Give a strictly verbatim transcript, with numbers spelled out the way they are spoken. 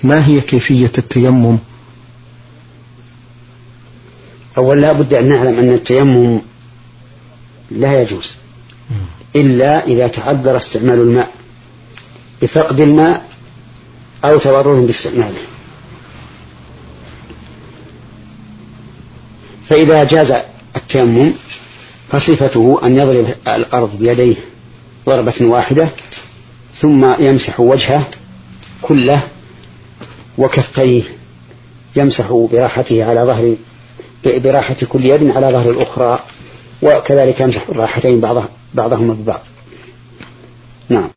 ما هي كيفية التيمم؟ أولا لا بد أن نعلم أن التيمم لا يجوز إلا إذا تعذر استعمال الماء بفقد الماء أو تضرر باستعماله. فإذا جاز التيمم فصفته أن يضرب الأرض بيديه ضربة واحدة ثم يمسح وجهه كله وكفيه يمسح براحته على ظهر براحة كل يد على ظهر الأخرى، وكذلك يمسح الراحتين بعضهما ببعض. نعم.